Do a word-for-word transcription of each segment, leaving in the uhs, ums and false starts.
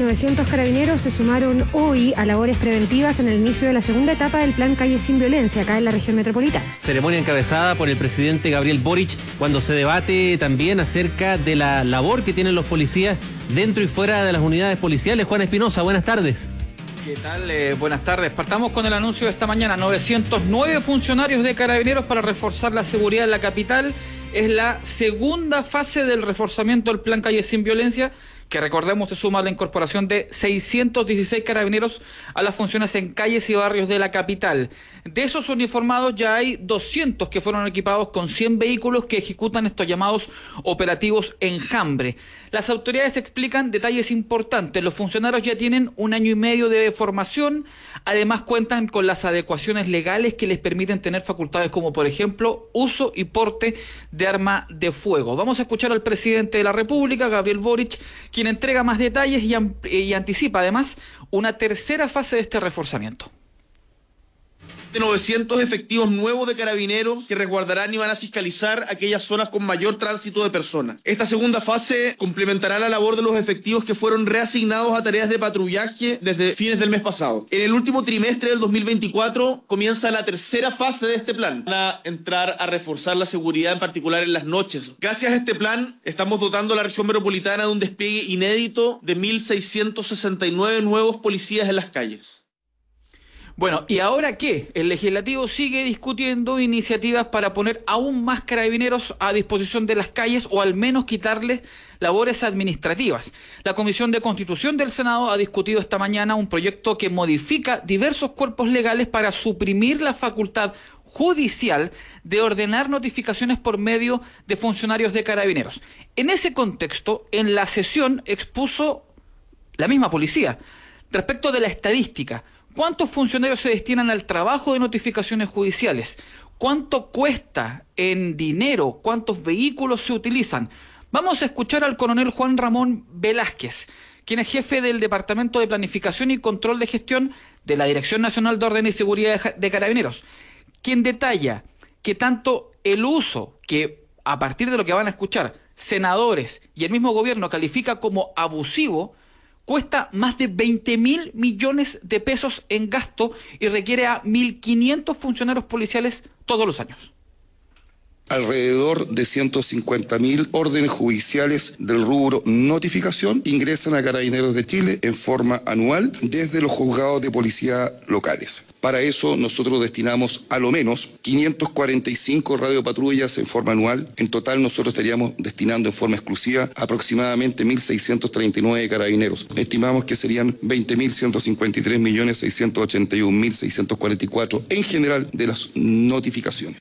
novecientos carabineros se sumaron hoy a labores preventivas en el inicio de la segunda etapa del Plan Calles Sin Violencia, acá en la región metropolitana. Ceremonia encabezada por el presidente Gabriel Boric, cuando se debate también acerca de la labor que tienen los policías dentro y fuera de las unidades policiales. Juan Espinosa, buenas tardes. ¿Qué tal? Eh, buenas tardes. Partamos con el anuncio de esta mañana. novecientos nueve funcionarios de carabineros para reforzar la seguridad en la capital. Es la segunda fase del reforzamiento del Plan Calles Sin Violencia, que recordemos se suma a la incorporación de seiscientos dieciséis carabineros a las funciones en calles y barrios de la capital. De esos uniformados ya hay doscientos que fueron equipados con cien vehículos que ejecutan estos llamados operativos enjambre. Las autoridades explican detalles importantes. Los funcionarios ya tienen un año y medio de formación, además cuentan con las adecuaciones legales que les permiten tener facultades como, por ejemplo, uso y porte de arma de fuego. Vamos a escuchar al presidente de la República, Gabriel Boric, quien entrega más detalles y, y anticipa además una tercera fase de este reforzamiento. De novecientos efectivos nuevos de carabineros que resguardarán y van a fiscalizar aquellas zonas con mayor tránsito de personas. Esta segunda fase complementará la labor de los efectivos que fueron reasignados a tareas de patrullaje desde fines del mes pasado. En el último trimestre del dos mil veinticuatro comienza la tercera fase de este plan. Van a entrar a reforzar la seguridad, en particular en las noches. Gracias a este plan estamos dotando a la región metropolitana de un despliegue inédito de mil seiscientos sesenta y nueve nuevos policías en las calles. Bueno, ¿y ahora qué? El legislativo sigue discutiendo iniciativas para poner aún más carabineros a disposición de las calles o al menos quitarles labores administrativas. La Comisión de Constitución del Senado ha discutido esta mañana un proyecto que modifica diversos cuerpos legales para suprimir la facultad judicial de ordenar notificaciones por medio de funcionarios de carabineros. En ese contexto, en la sesión expuso la misma policía respecto de la estadística. ¿Cuántos funcionarios se destinan al trabajo de notificaciones judiciales? ¿Cuánto cuesta en dinero? ¿Cuántos vehículos se utilizan? Vamos a escuchar al coronel Juan Ramón Velázquez, quien es jefe del Departamento de Planificación y Control de Gestión de la Dirección Nacional de Orden y Seguridad de Carabineros, quien detalla que tanto el uso que, a partir de lo que van a escuchar, senadores y el mismo gobierno califica como abusivo, cuesta más de veinte mil millones de pesos en gasto y requiere a mil quinientos funcionarios policiales todos los años. Alrededor de ciento cincuenta mil órdenes judiciales del rubro notificación ingresan a Carabineros de Chile en forma anual desde los juzgados de policía locales. Para eso nosotros destinamos a lo menos quinientas cuarenta y cinco radiopatrullas en forma anual. En total nosotros estaríamos destinando en forma exclusiva aproximadamente mil seiscientos treinta y nueve carabineros. Estimamos que serían veinte mil ciento cincuenta y tres millones seiscientos ochenta y un mil seiscientos cuarenta y cuatro en general de las notificaciones.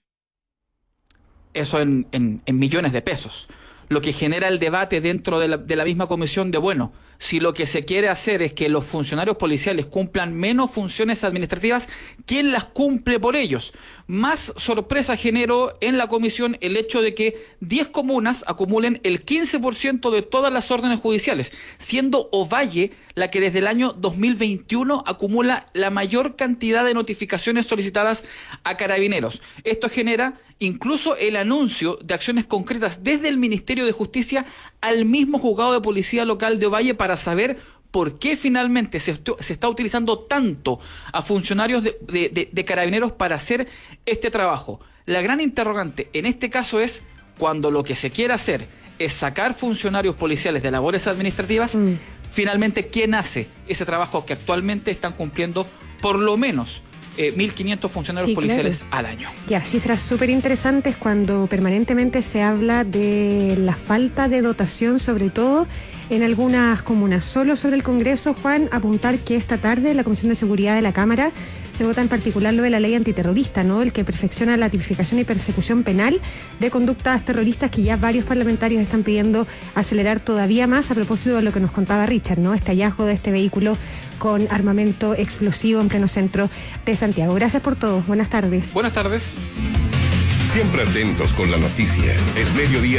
Eso en, en, en millones de pesos, lo que genera el debate dentro de la, de la misma comisión de, bueno, si lo que se quiere hacer es que los funcionarios policiales cumplan menos funciones administrativas, ¿quién las cumple por ellos? Más sorpresa generó en la comisión el hecho de que diez comunas acumulen el quince por ciento de todas las órdenes judiciales, siendo Ovalle la que desde el año dos mil veintiuno acumula la mayor cantidad de notificaciones solicitadas a carabineros. Esto genera incluso el anuncio de acciones concretas desde el Ministerio de Justicia al mismo juzgado de policía local de Ovalle para saber por qué finalmente se, se está utilizando tanto a funcionarios de, de, de, de carabineros para hacer este trabajo. La gran interrogante en este caso es cuando lo que se quiere hacer es sacar funcionarios policiales de labores administrativas, mm. finalmente, ¿quién hace ese trabajo que actualmente están cumpliendo por lo menos Eh, mil quinientos funcionarios sí, policiales claro. al año? Ya, cifras súper interesantes cuando permanentemente se habla de la falta de dotación, sobre todo en algunas comunas. Solo sobre el Congreso, Juan, apuntar que esta tarde la Comisión de Seguridad de la Cámara se vota en particular lo de la ley antiterrorista, ¿no? El que perfecciona la tipificación y persecución penal de conductas terroristas que ya varios parlamentarios están pidiendo acelerar todavía más a propósito de lo que nos contaba Richard, ¿no? Este hallazgo de este vehículo con armamento explosivo en pleno centro de Santiago. Gracias por todo. Buenas tardes. Buenas tardes. Siempre atentos con la noticia. Es mediodía.